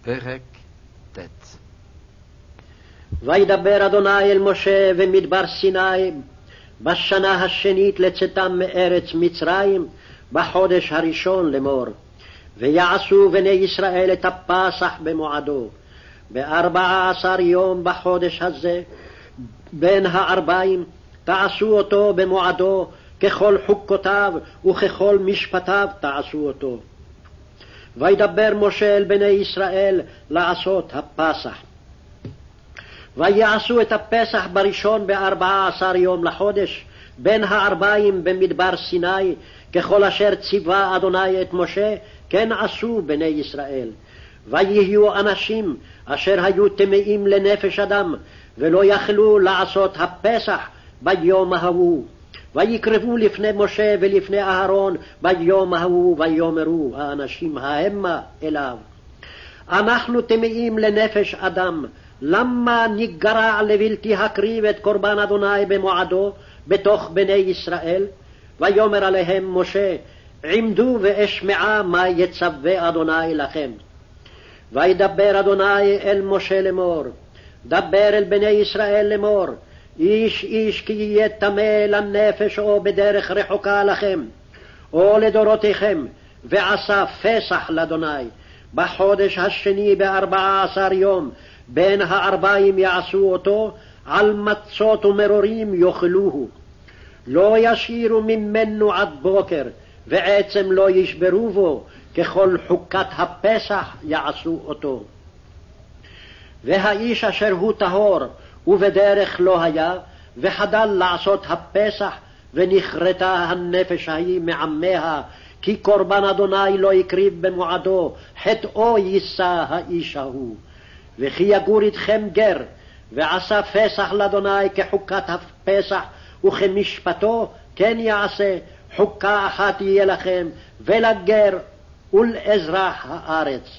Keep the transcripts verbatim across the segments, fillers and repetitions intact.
פרק ט'. וידבר אדוני אל משה במדבר סיני בשנה השנית לצאתם מארץ מצרים בחודש הראשון לאמור, ויעשו בני ישראל את הפסח במועדו בארבע עשר יום בחודש הזה בין הארבעים, תעשו אותו במועדו, ככל חוקותיו וככל משפטיו תעשו אותו. וידבר משה אל בני ישראל לעשות הפסח. ויעשו את הפסח בראשון בארבע עשר יום לחודש בין הארבעים במדבר סיני, ככל אשר ציווה אדוני את משה כן עשו בני ישראל. ויהיו אנשים אשר היו טמאים לנפש אדם ולא יכלו לעשות הפסח ביום ההוא, ויקרבו לפני משה ולפני אהרון ביום ההוא, ויאמרו האנשים ההמה אליו, אנחנו טמאים לנפש אדם, למה נגרע לבלתי הקריב את קורבן אדוני במועדו בתוך בני ישראל? ויאמר עליהם משה, עמדו ואשמעה מה יצווה אדוני לכם. וידבר אדוני אל משה לאמור, דבר אל בני ישראל לאמור, איש איש כי יהיה טמא לנפש או בדרך רחוקה לכם או לדורותיכם, ועשה פסח לאדוני בחודש השני בארבע עשר יום בין הארבעים יעשו אותו, על מצות ומרורים יאכלוהו, לא ישירו ממנו עד בוקר ועצם לא ישברו בו, ככל חוקת הפסח יעשו אותו. והאיש אשר הוא טהור ובדרך לא היה וחדל לעשות הפסח, ונכרתה הנפש ההיא מעמיה, כי קורבן אדוני לא הקריב במועדו, חטאו יישא האיש ההוא. וכי יגור איתכם גר ועשה פסח לאדוני כחוקת הפסח וכמשפטו, כן יעשה, חוקה אחת יהיה לכם ולגר ולאזרח הארץ.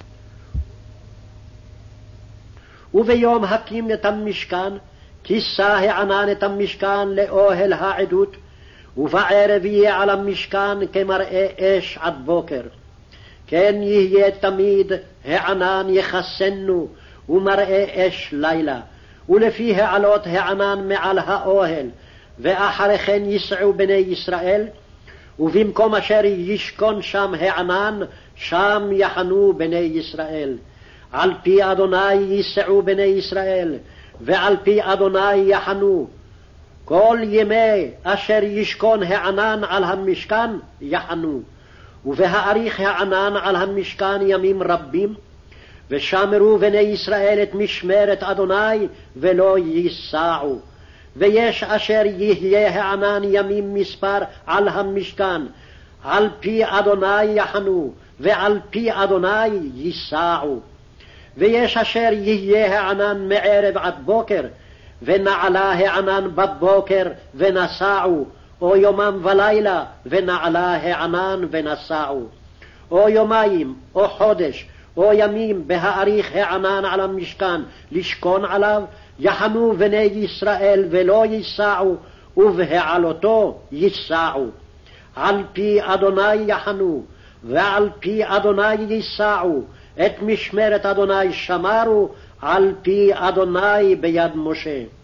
וביום הקים את המשכן, כיסה הענן את המשכן לאוהל העדות, ובערב יהיה על המשכן כמראה אש עד בוקר. כן יהיה תמיד הענן יחסנו ומראה אש לילה, ולפי העלות הענן מעל האוהל, ואחרי כן יסעו בני ישראל, ובמקום אשר ישכון שם הענן, שם יחנו בני ישראל. על פי אדוני יסעו בני ישראל, ועל פי אדוני יחנו. כל ימי אשר ישכון הענן על המשכן יחנו, ובהאריך הענן על המשכן ימים רבים, ושמרו בני ישראל את משמרת אדוני ולא ייסעו. ויש אשר יהיה הענן ימים מספר על המשכן, על פי אדוני יחנו ועל פי אדוני ייסעו. ויש אשר יהיה הענן מערב עד בוקר, ונעלה הענן בבוקר ונסעו, או יומם ולילה ונעלה הענן ונסעו. או יומיים או חודש או ימים בהאריך הענן על המשכן לשכון עליו, יחנו בני ישראל ולא ייסעו, ובהעלותו ייסעו. על פי אדוני יחנו ועל פי אדוני ייסעו, את משמרת אדוני שמרו, על פי אדוני ביד משה.